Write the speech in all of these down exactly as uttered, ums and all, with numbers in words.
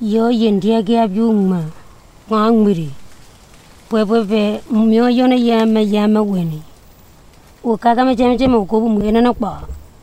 yo yendia ga byuma ngangmiri pwepwe myo yona yama yama weni o kaga me cheme cheme ko bu mwena na kwa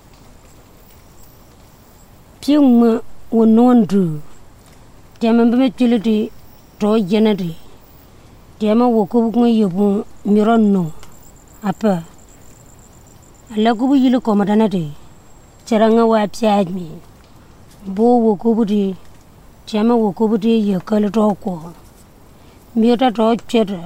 pyuma wonondu tema me chiliti to jenati tema wo ko bu yobu mironno apa ala ko bu yilo ko madanati charanga wa pyajmi bo wo ko bu di tema wo ko bu di ye kala to ko miota to chera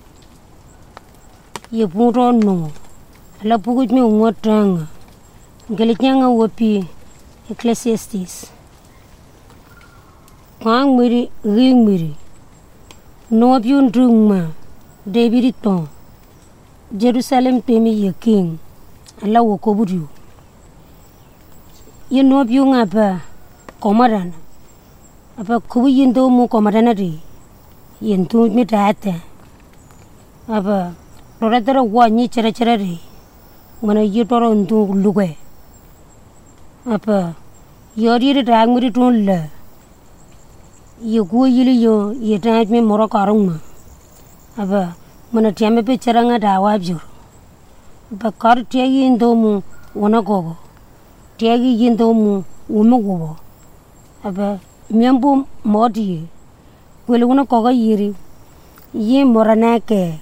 ye puto no ala pugut me ngotanga ngelikyanga wopi Ecclesiastes kwang miri ring miri no byun drungma David ton Jerusalem temi ye king ala wo ko buru ye no byunga ba komaran apa kubu yindo mu komarana ri yentu mi taate apa roratara wani chera chera ri mana yitoro ndu lugwe apa yori ri rangmiri tun la yeku yili yo yeta me moro karungma apa mana tiame pe cheranga dawa bjur apa kar tiagi indo mu wona gogo tiagi indo mu umu gogo apa miambu modi kwele wona koga yiri yi morana ke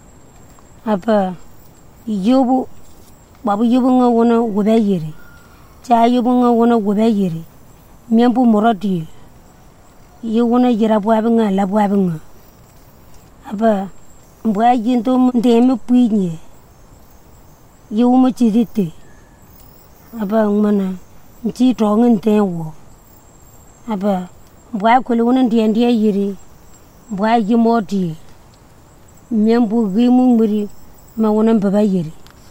apa yobu babu yobu nga wona wobe yiri cha yobu nga wona wobe yiri miambu morodi yi wona yira bwabe nga la bwabe nga apa mbwa yinto ndeme puinye yobu mo chidite apa ngmana nchi tongen tenwo apa mbwa kwele wona ndie ndie yiri mbwa yimoti miambu gimu muri ma wona mbaba yiri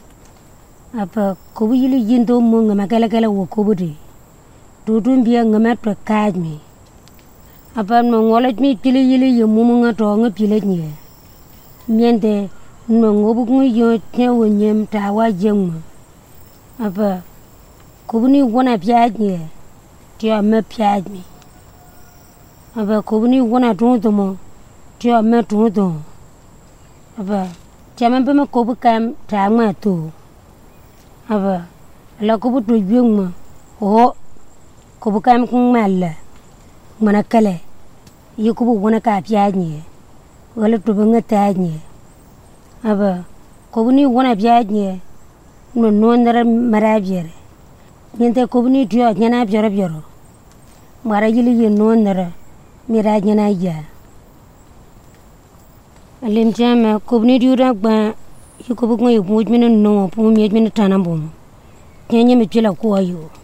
apa ko yili yindo mo ngama kala kala wo ko budi dudum biya ngama to kaajmi apa no ngolaj mi tili yili yemu nga to nga pile nye miende no ngobu ngi yo tewo nyem ta wa jeng apa ko buni wona piaje tiya me piaje apa ko buni wona tonto mo tiya me tonto apa chama be me ko bu kam ta ma to apa la ko bu to yeng o ko bu kam kun malla mana kale yi ko bu wona ka piaje wala to be ngata nye apa ko buni wona piaje no no ndara marabere nyente ko buni tiya nyana bjoro bjoro mara yili ye no ndara mira nyana ya alim jama ko buni diura gba yi ko bu ngoy bu mini no pu mi mi tanambum nyenye mi pila ko ayo